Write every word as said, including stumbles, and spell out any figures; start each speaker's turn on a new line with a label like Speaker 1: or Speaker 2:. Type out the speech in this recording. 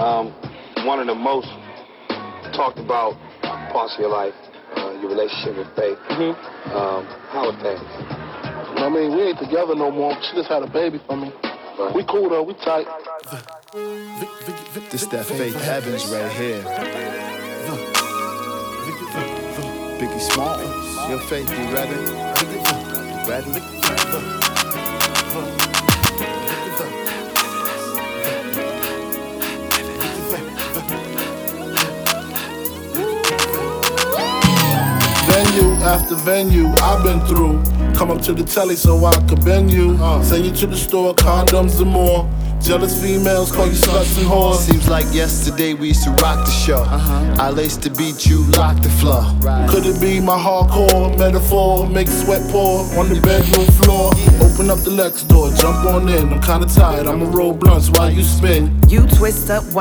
Speaker 1: Um, one of the most talked about parts of your life, uh, your relationship with Faith.
Speaker 2: Mm-hmm.
Speaker 1: Um, how are things?
Speaker 3: I mean, we ain't together no more. She just had a baby for me. Right. We cool though, we tight.
Speaker 4: This that Faith Evans right here. Biggie Smalls. Your Faith, you ready? You ready?
Speaker 3: Venue after venue, I've been through. Come up to the telly so I could bend you. uh. Send you to the store, condoms and more. Jealous females call you sluts and whores.
Speaker 4: Seems like yesterday we used to rock the show. uh-huh. I laced the beat, you locked the floor. Right.
Speaker 3: Could it be my hardcore metaphor? Make sweat pour on the bedroom floor. Open up the Lex door, jump on in. I'm kinda tired, I'ma roll blunts while you spin.
Speaker 5: You twist up